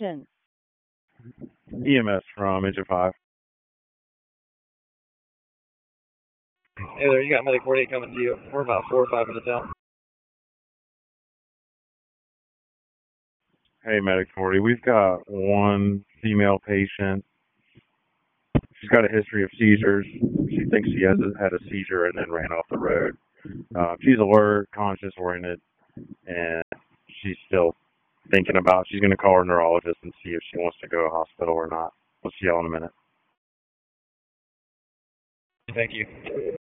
extension. EMS from Engine 5. Hey there, you got Medic 48 coming to you. We're about 4 or 5 minutes out. Hey, Medic 40. We've got one female patient. She's got a history of seizures. She thinks she has had a seizure and then ran off the road. She's alert, conscious, oriented, and she's still thinking about. She's going to call her neurologist and see if she wants to go to hospital or not. We'll see y'all in a minute. Thank you.